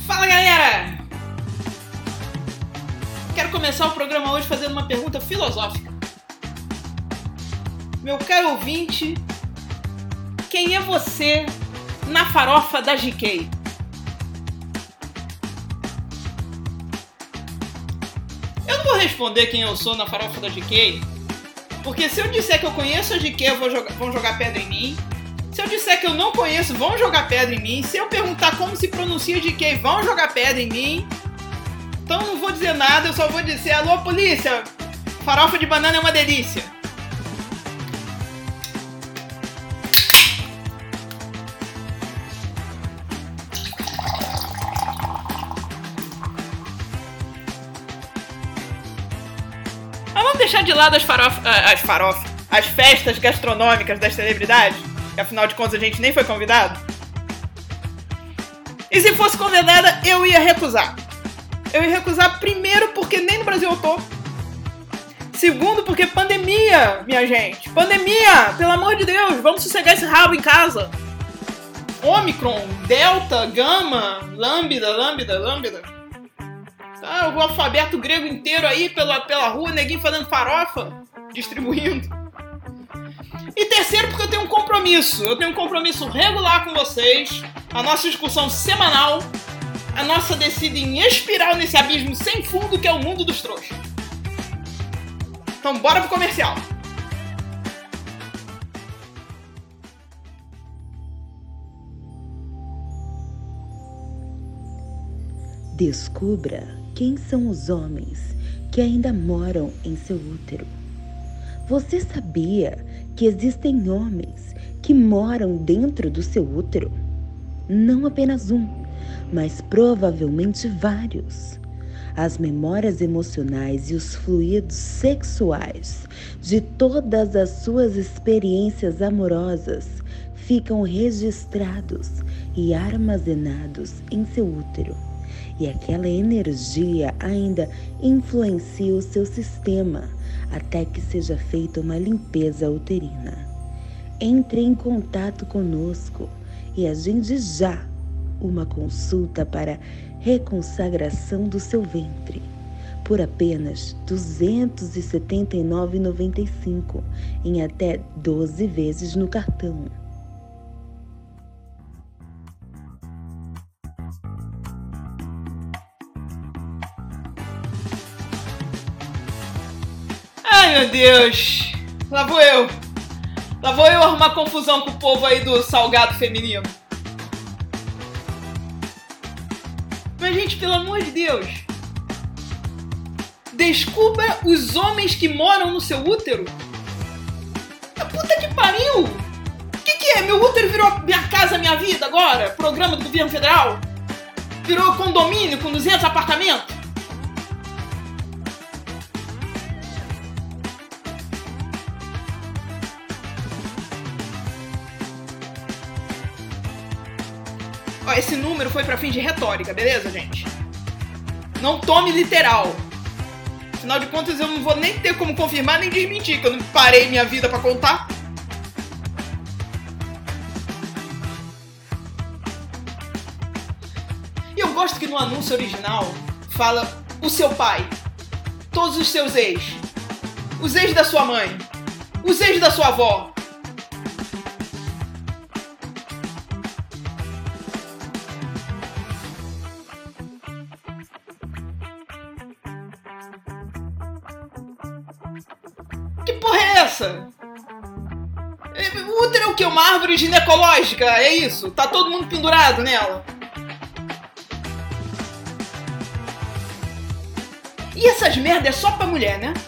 Fala, galera! Quero começar o programa hoje fazendo uma pergunta filosófica. Meu caro ouvinte, quem é você na farofa da GK? Eu não vou responder quem eu sou na farofa da GK, porque se eu disser que eu conheço a GK, vão jogar pedra em mim. Se eu disser que eu não conheço, vão jogar pedra em mim. Se eu perguntar como se pronuncia GK, vão jogar pedra em mim. Então não vou dizer nada, eu só vou dizer: alô, polícia, farofa de banana é uma delícia. Mas vamos deixar de lado as festas gastronômicas das celebridades, que afinal de contas a gente nem foi convidado. E se fosse convidada, eu ia recusar. Eu ia recusar primeiro porque nem no Brasil eu tô. Segundo porque pandemia, minha gente. Pandemia, pelo amor de Deus, vamos sossegar esse rabo em casa. Ômicron, Delta, Gama, Lambda. Tá, o alfabeto grego inteiro aí pela rua, neguinho fazendo farofa, distribuindo. E terceiro porque eu tenho um compromisso. Eu tenho um compromisso regular com vocês. A nossa discussão semanal. A nossa descida em espiral nesse abismo sem fundo que é o mundo dos trouxas. Então bora pro comercial. Descubra quem são os homens que ainda moram em seu útero. Você sabia que existem homens que moram dentro do seu útero? Não apenas um, mas provavelmente vários. As memórias emocionais e os fluidos sexuais de todas as suas experiências amorosas ficam registrados e armazenados em seu útero. E aquela energia ainda influencia o seu sistema até que seja feita uma limpeza uterina. Entre em contato conosco e agende já uma consulta para reconsagração do seu ventre por apenas R$ 279,95 em até 12 vezes no cartão. Ai, meu Deus. Lá vou eu arrumar confusão com o povo aí do salgado feminino. Mas, gente, pelo amor de Deus, descubra os homens que moram no seu útero. A puta que pariu! O que é? Meu útero virou Minha Casa Minha Vida agora? Programa do governo federal? Virou condomínio com 200 apartamentos? Ó, esse número foi pra fim de retórica, beleza, gente? Não tome literal. Afinal de contas, eu não vou nem ter como confirmar nem desmentir, que eu não parei minha vida pra contar. E eu gosto que no anúncio original fala o seu pai, todos os seus ex, os ex da sua mãe, os ex da sua avó. Que porra é essa? O útero é o quê? Uma árvore ginecológica? É isso? Tá todo mundo pendurado nela? E essas merda é só pra mulher, né?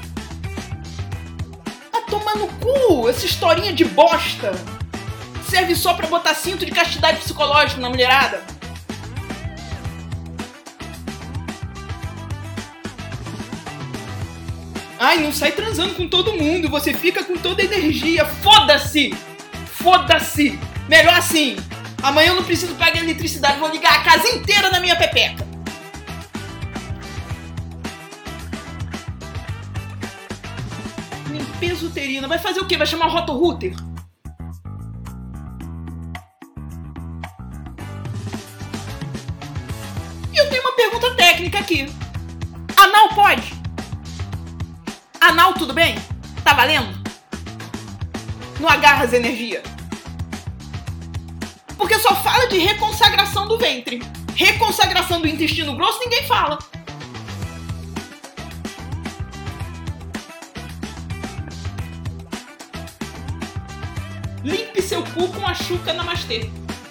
Ah, toma no cu! Essa historinha de bosta! Serve só pra botar cinto de castidade psicológica na mulherada? Ai, não sai transando com todo mundo, você fica com toda a energia. Foda-se! Foda-se! Melhor assim. Amanhã eu não preciso pagar eletricidade, vou ligar a casa inteira na minha pepeca. Limpeza uterina. Vai fazer o quê? Vai chamar o Roto-Rooter? técnica aqui. Anal pode? Anal tudo bem? Tá valendo? Não agarra as energias. Porque só fala de reconsagração do ventre. Reconsagração do intestino grosso ninguém fala. Limpe seu cu com a Xuca Namastê.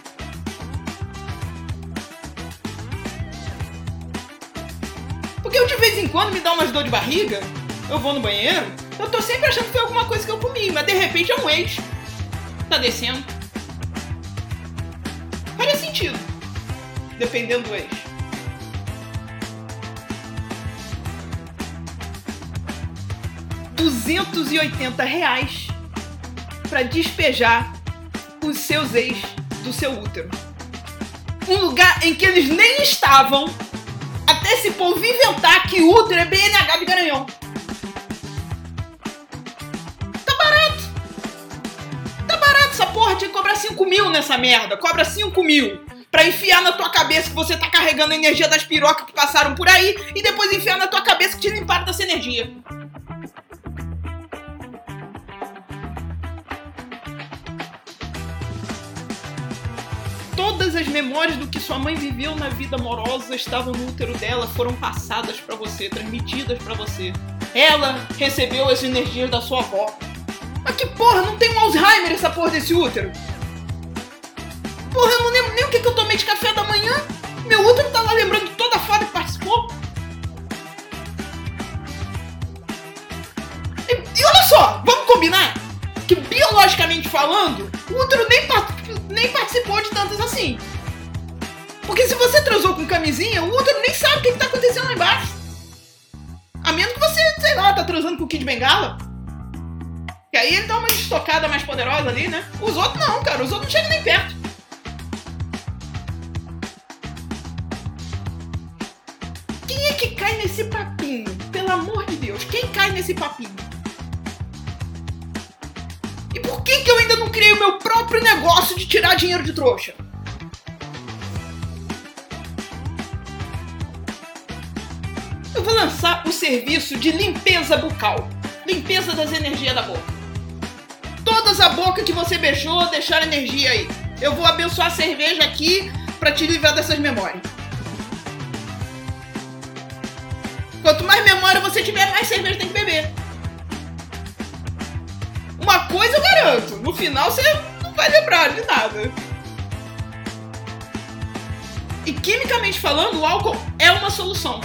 Porque eu de vez em quando me dá umas dor de barriga, eu vou no banheiro, eu tô sempre achando que foi alguma coisa que eu comi, mas de repente é um ex. Tá descendo. Faria sentido, dependendo do ex. R$280 para despejar os seus ex do seu útero. Um lugar em que eles nem estavam, até esse povo inventar que útero é BNH de Garanhão. Tá barato. Tá barato essa porra, tinha que cobrar 5 mil nessa merda. Cobra 5 mil pra enfiar na tua cabeça que você tá carregando a energia das pirocas que passaram por aí e depois enfiar na tua cabeça que te limparam dessa energia. Todas as memórias do que sua mãe viveu na vida amorosa estavam no útero dela, foram passadas pra você, transmitidas pra você. Ela recebeu as energias da sua avó. Mas que porra, não tem um Alzheimer essa porra desse útero? Porra, eu não lembro nem o que eu tomei de café da manhã. Meu útero tá lá lembrando de toda a foda que participou. E olha só, vamos combinar que biologicamente falando, o útero nem participou de tantas assim. Porque se você transou com camisinha, o útero nem sabe o que tá acontecendo lá embaixo. A menos que você, sei lá, tá transando com o Kid Bengala. E aí ele dá uma estocada mais poderosa ali, né? Os outros não, cara. Os outros não chegam nem perto. Quem é que cai nesse papinho? Pelo amor de Deus, quem cai nesse papinho? E por que eu ainda não criei o meu próprio negócio de tirar dinheiro de trouxa? Eu vou lançar o serviço de limpeza bucal. Limpeza das energias da boca. Todas a boca que você beijou, deixaram energia aí. Eu vou abençoar a cerveja aqui pra te livrar dessas memórias. Quanto mais memória você tiver, mais cerveja tem que beber. Uma coisa eu garanto, no final você não vai lembrar de nada. E quimicamente falando, o álcool é uma solução.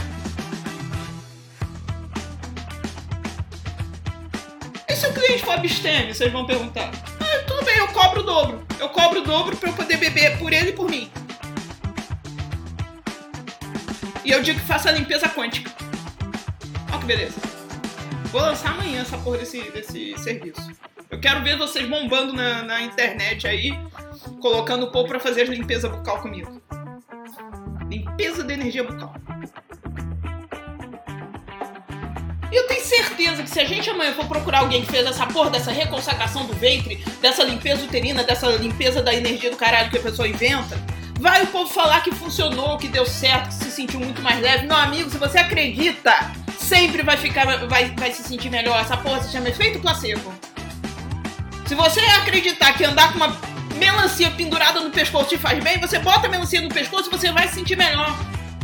E se o cliente for abstêmio, vocês vão perguntar. Ah, tudo bem, eu cobro o dobro. Eu cobro o dobro pra eu poder beber por ele e por mim. E eu digo que faça a limpeza quântica. Olha que beleza. Vou lançar amanhã essa porra desse serviço. Eu quero ver vocês bombando na internet aí, colocando o povo pra fazer as limpezas bucal comigo. Limpeza da energia bucal. E eu tenho certeza que se a gente amanhã for procurar alguém que fez essa porra dessa reconsagração do ventre, dessa limpeza uterina, dessa limpeza da energia do caralho que a pessoa inventa, vai o povo falar que funcionou, que deu certo, que se sentiu muito mais leve. Meu amigo, se você acredita, sempre vai se sentir melhor. Essa porra se chama efeito placebo. Se você acreditar que andar com uma melancia pendurada no pescoço te faz bem, você bota a melancia no pescoço e você vai se sentir melhor.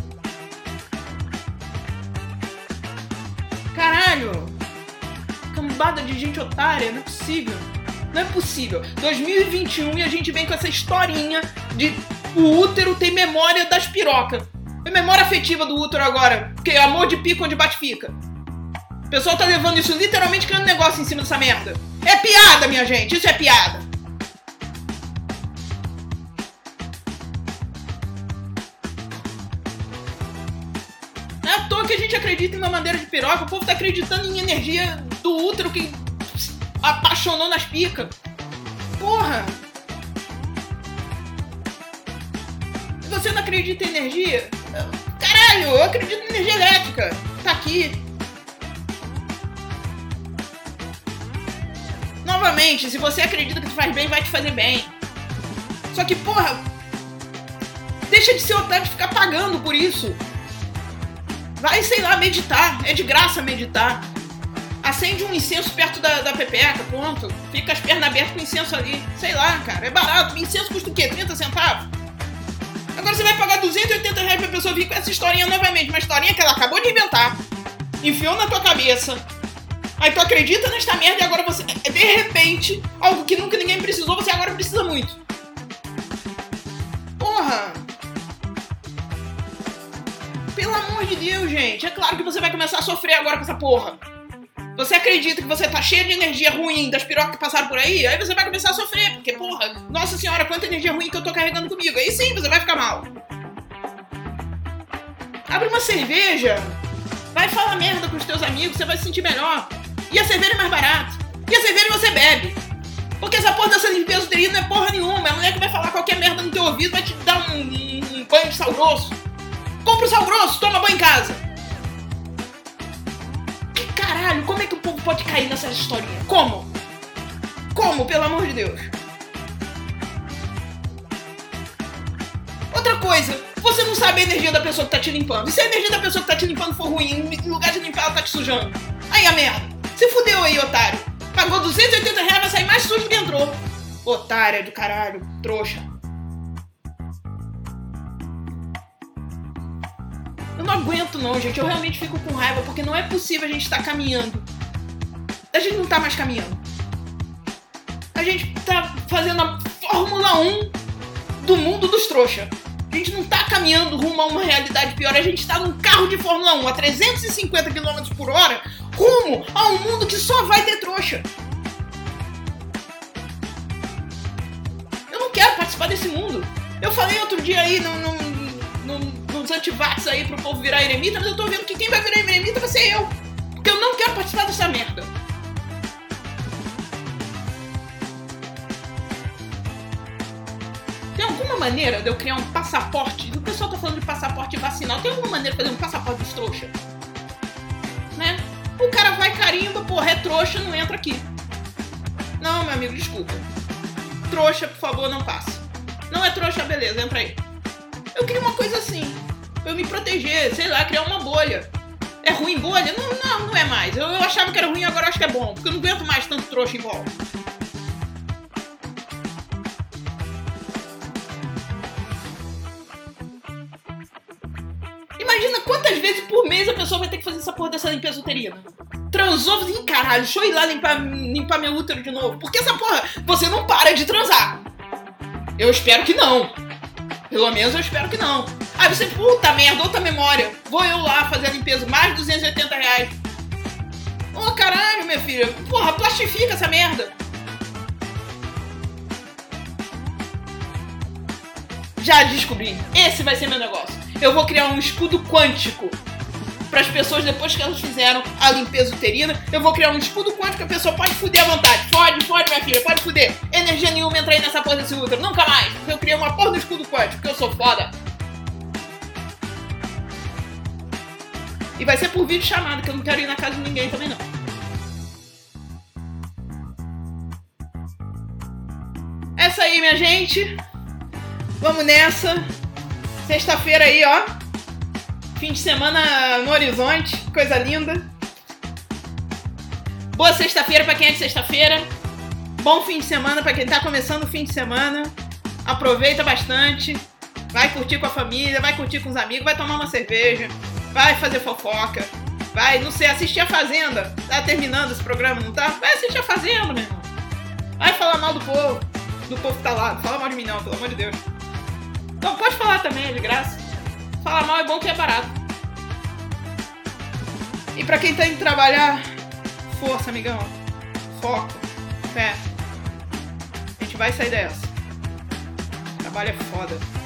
Caralho! Cambada de gente otária, não é possível. Não é possível. 2021 e a gente vem com essa historinha de o útero tem memória das pirocas. Tem memória afetiva do útero agora. Porque amor de pica onde bate fica. O pessoal tá levando isso literalmente criando negócio em cima dessa merda. É piada, minha gente. Isso é piada. Não é à toa que a gente acredita em uma madeira de piroca. O povo tá acreditando em energia do útero que apaixonou nas picas. Porra. Se você não acredita em energia... Caralho, eu acredito em energia elétrica. Tá aqui. Novamente, se você acredita que te faz bem, vai te fazer bem. Só que, porra, deixa de ser otário de ficar pagando por isso. Vai, sei lá, meditar. É de graça meditar. Acende um incenso perto da pepeca, pronto. Fica as pernas abertas com incenso ali. Sei lá, cara, é barato. Incenso custa o quê? 30 centavos? Agora você vai pagar 280 reais pra pessoa vir com essa historinha novamente. Uma historinha que ela acabou de inventar. Enfiou na tua cabeça. Aí tu acredita nesta merda e agora você... De repente, algo que nunca ninguém precisou, você agora precisa muito. Porra! Pelo amor de Deus, gente. É claro que você vai começar a sofrer agora com essa porra. Você acredita que você tá cheio de energia ruim das pirocas que passaram por aí? Aí você vai começar a sofrer, porque, porra, nossa senhora, quanta energia ruim que eu tô carregando comigo. Aí sim, você vai ficar mal. Abre uma cerveja. Vai falar merda com os teus amigos, você vai se sentir melhor. E a cerveja é mais barata. E a cerveja você bebe. Porque essa porra dessa limpeza uterina não é porra nenhuma. É a mulher que vai falar qualquer merda no teu ouvido, vai te dar um banho de sal grosso. Compra o sal grosso, toma banho em casa. Caralho, como é que o povo pode cair nessa historinha? Como? Como, pelo amor de Deus? Outra coisa, você não sabe a energia da pessoa que tá te limpando. E se a energia da pessoa que tá te limpando for ruim, em lugar de limpar, ela tá te sujando? Aí a merda. Se fudeu aí, otário. Pagou 280 reais, vai sair mais sujo que entrou. Otária do caralho, trouxa. Eu não aguento não, gente. Eu realmente fico com raiva, porque não é possível a gente estar caminhando. A gente não tá mais caminhando. A gente tá fazendo a Fórmula 1 do mundo dos trouxas. A gente não tá caminhando rumo a uma realidade pior. A gente tá num carro de Fórmula 1 a 350 km por hora rumo a um mundo que só vai ter trouxa. Eu não quero participar desse mundo. Eu falei outro dia aí nos antivax aí pro povo virar eremita, mas eu tô vendo que quem vai virar eremita vai ser eu. Porque eu não quero participar dessa merda. Tem alguma maneira de eu criar um passaporte? O pessoal tá falando de passaporte vacinal. Tem alguma maneira de fazer um passaporte dos trouxa? Né? O cara vai carimba, porra, é trouxa, não entra aqui. Não, meu amigo, desculpa. Trouxa, por favor, não passa. Não é trouxa, beleza, entra aí. Eu queria uma coisa assim, pra eu me proteger, sei lá, criar uma bolha. É ruim bolha? Não é mais. Eu achava que era ruim, agora acho que é bom, porque eu não aguento mais tanto trouxa em volta. Imagina quantas vezes por mês a pessoa vai ter que fazer essa porra dessa limpeza uterina. Transou, ih, caralho, deixa eu ir lá limpar meu útero de novo. Porque essa porra, você não para de transar. Eu espero que não. Pelo menos eu espero que não. Aí você, puta merda, outra memória. Vou eu lá fazer a limpeza, mais 280 reais. Ô, caralho, minha filha. Porra, plastifica essa merda. Já descobri. Esse vai ser meu negócio. Eu vou criar um escudo quântico para as pessoas, depois que elas fizeram a limpeza uterina. Eu vou criar um escudo quântico que a pessoa pode fuder à vontade. Pode, minha filha, pode fuder. Energia nenhuma entra aí nessa porra desse útero. Nunca mais. Porque eu criei uma porra do escudo quântico, porque eu sou foda. E vai ser por vídeo chamado, que eu não quero ir na casa de ninguém também não. Essa aí, minha gente. Vamos nessa. Sexta-feira aí, ó. Fim de semana no horizonte. Coisa linda. Boa sexta-feira pra quem é de sexta-feira. Bom fim de semana pra quem tá começando o fim de semana. Aproveita bastante. Vai curtir com a família, vai curtir com os amigos, vai tomar uma cerveja, vai fazer fofoca, vai, não sei, assistir a Fazenda. Tá terminando esse programa, não tá? Vai assistir a Fazenda, meu irmão. Vai falar mal do povo que tá lá. Não fala mal de mim não, pelo amor de Deus. Então pode falar também, é de graça. Falar mal é bom que é barato. E pra quem tá indo trabalhar, força, amigão. Foco, fé. A gente vai sair dessa. Trabalho é foda.